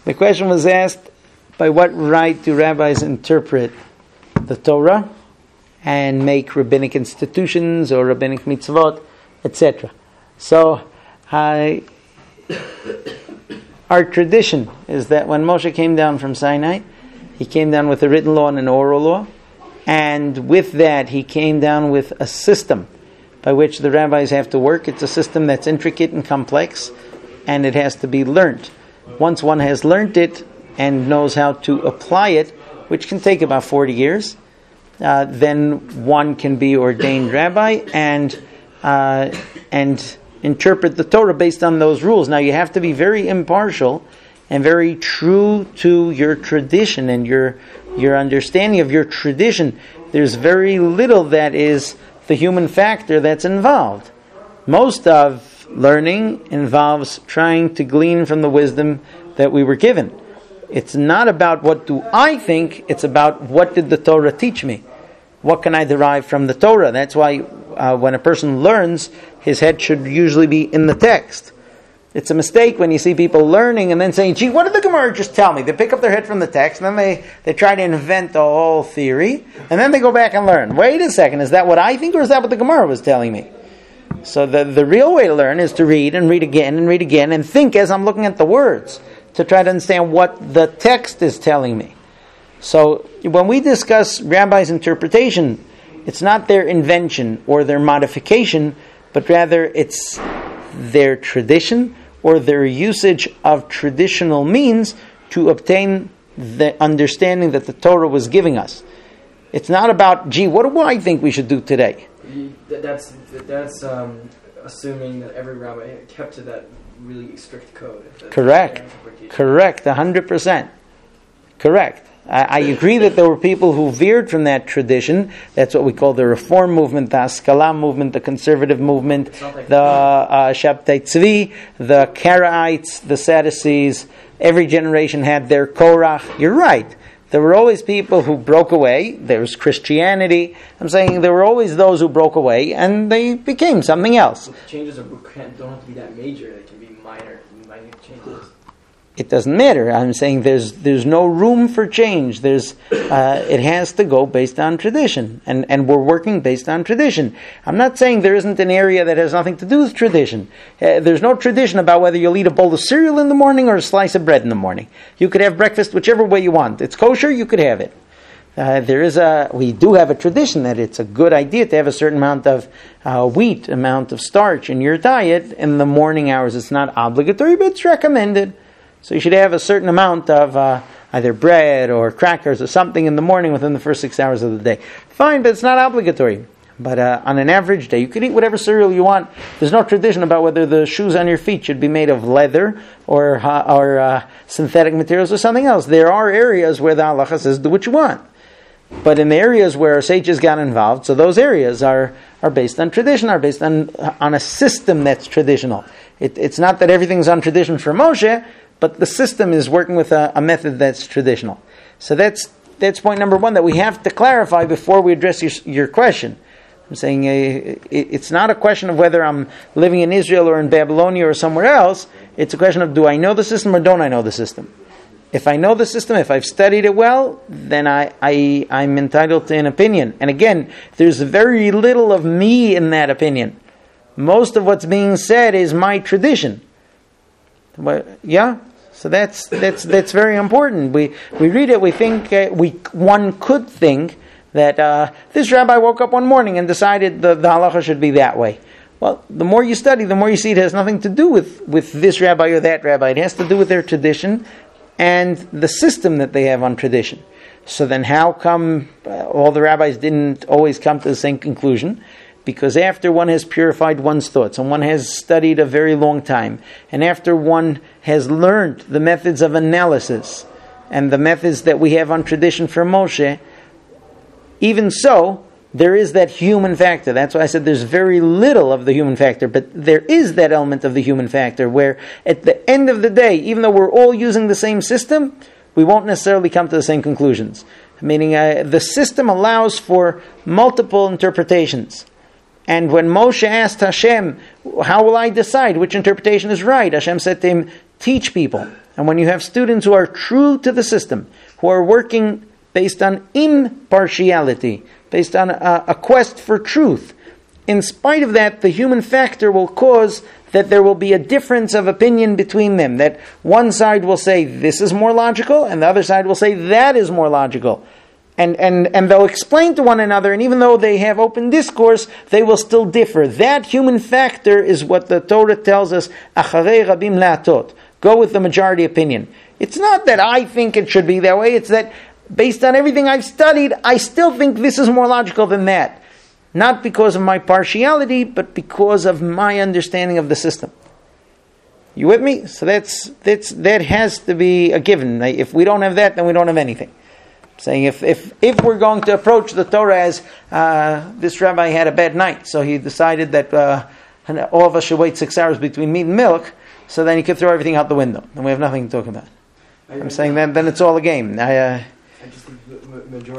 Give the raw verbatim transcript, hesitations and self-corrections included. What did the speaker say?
The question was asked, by what right do rabbis interpret the Torah and make rabbinic institutions or rabbinic mitzvot, et cetera. So, I, our tradition is that when Moshe came down from Sinai, he came down with a written law and an oral law, and with that he came down with a system by which the rabbis have to work. It's a system that's intricate and complex, and it has to be learned. Once one has learned it and knows how to apply it, which can take about forty years, uh, then one can be ordained rabbi and uh, and interpret the Torah based on those rules. Now you have to be very impartial and very true to your tradition and your your understanding of your tradition. There's very little that is the human factor that's involved. Most of learning involves trying to glean from the wisdom that we were given. It's not about what do I think, it's about what did the Torah teach me. What can I derive from the Torah? That's why uh, when a person learns, his head should usually be in the text. It's a mistake when you see people learning and then saying, gee, what did the Gemara just tell me? They pick up their head from the text and then they, they try to invent a whole theory and then they go back and learn. Wait a second, is that what I think or is that what the Gemara was telling me? So the, the real way to learn is to read and read again and read again and think as I'm looking at the words to try to understand what the text is telling me. So when we discuss rabbis' interpretation, it's not their invention or their modification, but rather it's their tradition or their usage of traditional means to obtain the understanding that the Torah was giving us. It's not about, gee, what do I think we should do today? That's that's um, assuming that every rabbi kept to that really strict code. Correct. Correct, one hundred percent. Correct. I, I agree that there were people who veered from that tradition. That's what we call the Reform movement, the Haskalah movement, the Conservative movement, like the uh, Shabtai Tzvi, the Karaites, the Sadducees. Every generation had their Korach. You're right. There were always people who broke away. There was Christianity. I'm saying there were always those who broke away, and they became something else. But the changes are, don't have to be that major. They can be minor, minor changes. It doesn't matter. I'm saying there's there's no room for change. There's uh, it has to go based on tradition, and and we're working based on tradition. I'm not saying there isn't an area that has nothing to do with tradition. Uh, there's no tradition about whether you'll eat a bowl of cereal in the morning or a slice of bread in the morning. You could have breakfast whichever way you want. It's kosher. You could have it. Uh, there is a we do have a tradition that it's a good idea to have a certain amount of uh, wheat, amount of starch in your diet in the morning hours. It's not obligatory, but it's recommended. So you should have a certain amount of uh, either bread or crackers or something in the morning within the first six hours of the day. Fine, but it's not obligatory. But uh, on an average day, you can eat whatever cereal you want. There's no tradition about whether the shoes on your feet should be made of leather or uh, or uh, synthetic materials or something else. There are areas where the halacha says do what you want. But in the areas where sages got involved, so those areas are, are based on tradition, are based on on a system that's traditional. It, it's not that everything's on tradition for Moshe, but the system is working with a, a method that's traditional. So that's that's point number one that we have to clarify before we address your, your question. I'm saying uh, it, it's not a question of whether I'm living in Israel or in Babylonia or somewhere else. It's a question of do I know the system or don't I know the system? If I know the system, if I've studied it well, then I, I, I'm entitled to an opinion. And again, there's very little of me in that opinion. Most of what's being said is my tradition. But, yeah? So that's that's that's very important. We we read it. We think uh, we one could think that uh, this rabbi woke up one morning and decided the, the halacha should be that way. Well, the more you study, the more you see it has nothing to do with, with this rabbi or that rabbi. It has to do with their tradition and the system that they have on tradition. So then, how come uh, all the rabbis didn't always come to the same conclusion? Because after one has purified one's thoughts, and one has studied a very long time, and after one has learned the methods of analysis, and the methods that we have on tradition for Moshe, even so, there is that human factor. That's why I said there's very little of the human factor, but there is that element of the human factor, where at the end of the day, even though we're all using the same system, we won't necessarily come to the same conclusions. Meaning, uh, the system allows for multiple interpretations. And when Moshe asked Hashem, how will I decide which interpretation is right? Hashem said to him, teach people. And when you have students who are true to the system, who are working based on impartiality, based on a, a quest for truth, in spite of that, the human factor will cause that there will be a difference of opinion between them. That one side will say this is more logical, and the other side will say that is more logical. And, and, and they'll explain to one another, and even though they have open discourse, they will still differ. That human factor is what the Torah tells us, acharei rabim la'atot. Go with the majority opinion. It's not that I think it should be that way, it's that based on everything I've studied, I still think this is more logical than that. Not because of my partiality, but because of my understanding of the system. You with me? So that's, that's that has to be a given. If we don't have that, then we don't have anything. Saying if, if, if we're going to approach the Torah as uh, this rabbi had a bad night, so he decided that uh, all of us should wait six hours between meat and milk, so then he could throw everything out the window, and we have nothing to talk about. I, I'm saying that then it's all a game. I, uh, I just think the majority